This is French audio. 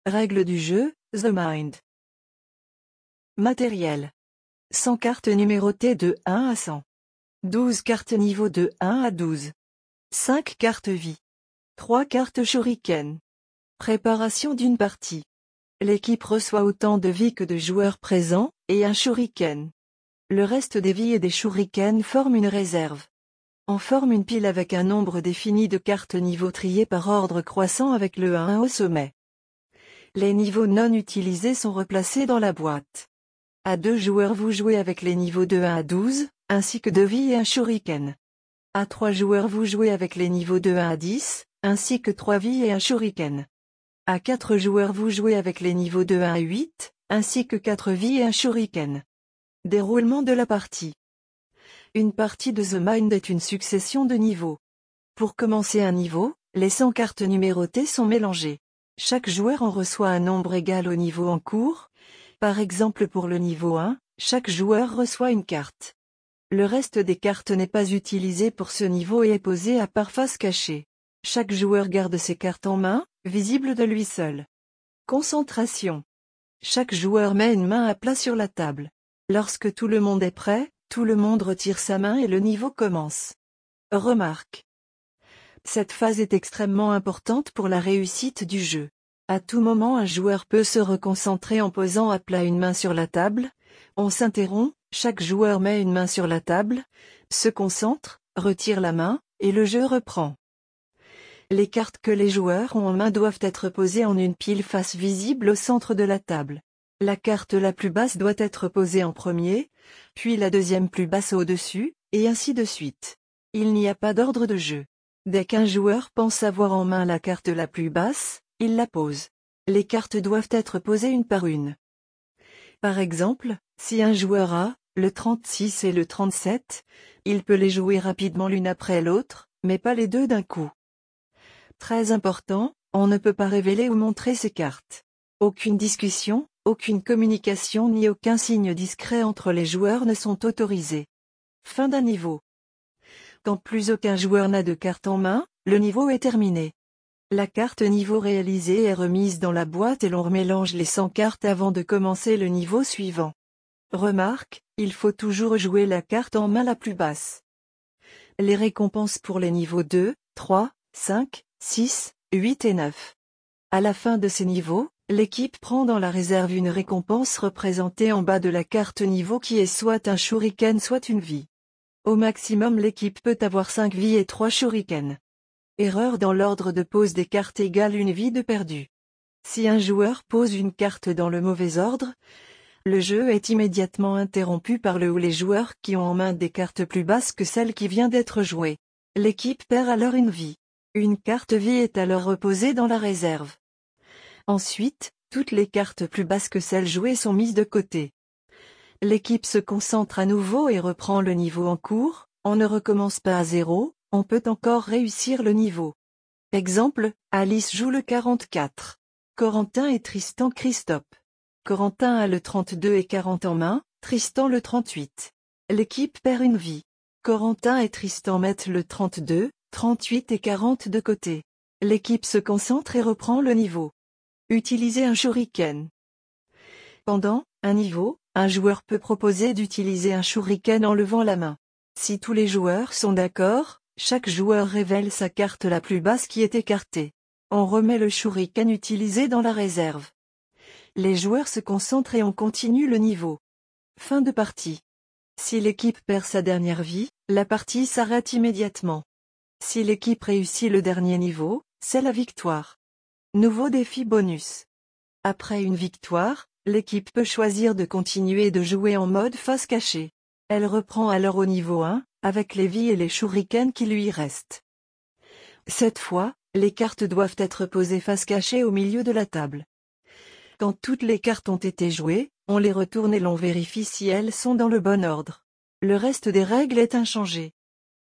Règles du jeu, The Mind. Matériel. 100 cartes numérotées de 1 à 100. 12 cartes niveau de 1 à 12. 5 cartes vie. 3 cartes shuriken. Préparation d'une partie. L'équipe reçoit autant de vie que de joueurs présents, et un shuriken. Le reste des vies et des shurikens forment une réserve. On forme une pile avec un nombre défini de cartes niveau triées par ordre croissant avec le 1 au sommet. Les niveaux non utilisés sont replacés dans la boîte. À 2 joueurs vous jouez avec les niveaux de 1 à 12, ainsi que 2 vies et un shuriken. À 3 joueurs vous jouez avec les niveaux de 1 à 10, ainsi que 3 vies et un shuriken. À 4 joueurs vous jouez avec les niveaux de 1 à 8, ainsi que 4 vies et un shuriken. Déroulement de la partie. Une partie de The Mind est une succession de niveaux. Pour commencer un niveau, les 100 cartes numérotées sont mélangées. Chaque joueur en reçoit un nombre égal au niveau en cours. Par exemple pour le niveau 1, chaque joueur reçoit une carte. Le reste des cartes n'est pas utilisé pour ce niveau et est posé à part face cachée. Chaque joueur garde ses cartes en main, visibles de lui seul. Concentration. Chaque joueur met une main à plat sur la table. Lorsque tout le monde est prêt, tout le monde retire sa main et le niveau commence. Remarque. Cette phase est extrêmement importante pour la réussite du jeu. À tout moment un joueur peut se reconcentrer en posant à plat une main sur la table. On s'interrompt, chaque joueur met une main sur la table, se concentre, retire la main, et le jeu reprend. Les cartes que les joueurs ont en main doivent être posées en une pile face visible au centre de la table. La carte la plus basse doit être posée en premier, puis la deuxième plus basse au-dessus, et ainsi de suite. Il n'y a pas d'ordre de jeu. Dès qu'un joueur pense avoir en main la carte la plus basse, il la pose. Les cartes doivent être posées une par une. Par exemple, si un joueur a le 36 et le 37, il peut les jouer rapidement l'une après l'autre, mais pas les deux d'un coup. Très important, on ne peut pas révéler ou montrer ces cartes. Aucune discussion, aucune communication ni aucun signe discret entre les joueurs ne sont autorisés. Fin d'un niveau. Quand plus aucun joueur n'a de carte en main, le niveau est terminé. La carte niveau réalisée est remise dans la boîte et l'on remélange les 100 cartes avant de commencer le niveau suivant. Remarque, il faut toujours jouer la carte en main la plus basse. Les récompenses pour les niveaux 2, 3, 5, 6, 8 et 9. À la fin de ces niveaux, l'équipe prend dans la réserve une récompense représentée en bas de la carte niveau qui est soit un shuriken soit une vie. Au maximum l'équipe peut avoir 5 vies et 3 shurikens. Erreur dans l'ordre de pose des cartes égale une vie de perdu. Si un joueur pose une carte dans le mauvais ordre, le jeu est immédiatement interrompu par le ou les joueurs qui ont en main des cartes plus basses que celle qui vient d'être jouée. L'équipe perd alors une vie. Une carte vie est alors reposée dans la réserve. Ensuite, toutes les cartes plus basses que celles jouées sont mises de côté. L'équipe se concentre à nouveau et reprend le niveau en cours, on ne recommence pas à zéro, on peut encore réussir le niveau. Exemple, Alice joue le 44. Corentin et Tristan Christophe. Corentin a le 32 et 40 en main, Tristan le 38. L'équipe perd une vie. Corentin et Tristan mettent le 32, 38 et 40 de côté. L'équipe se concentre et reprend le niveau. Utiliser un shuriken. Pendant un niveau, un joueur peut proposer d'utiliser un shuriken en levant la main. Si tous les joueurs sont d'accord, chaque joueur révèle sa carte la plus basse qui est écartée. On remet le shuriken utilisé dans la réserve. Les joueurs se concentrent et on continue le niveau. Fin de partie. Si l'équipe perd sa dernière vie, la partie s'arrête immédiatement. Si l'équipe réussit le dernier niveau, c'est la victoire. Nouveau défi bonus. Après une victoire, l'équipe peut choisir de continuer de jouer en mode face cachée. Elle reprend alors au niveau 1, avec les vies et les shurikens qui lui restent. Cette fois, les cartes doivent être posées face cachée au milieu de la table. Quand toutes les cartes ont été jouées, on les retourne et l'on vérifie si elles sont dans le bon ordre. Le reste des règles est inchangé.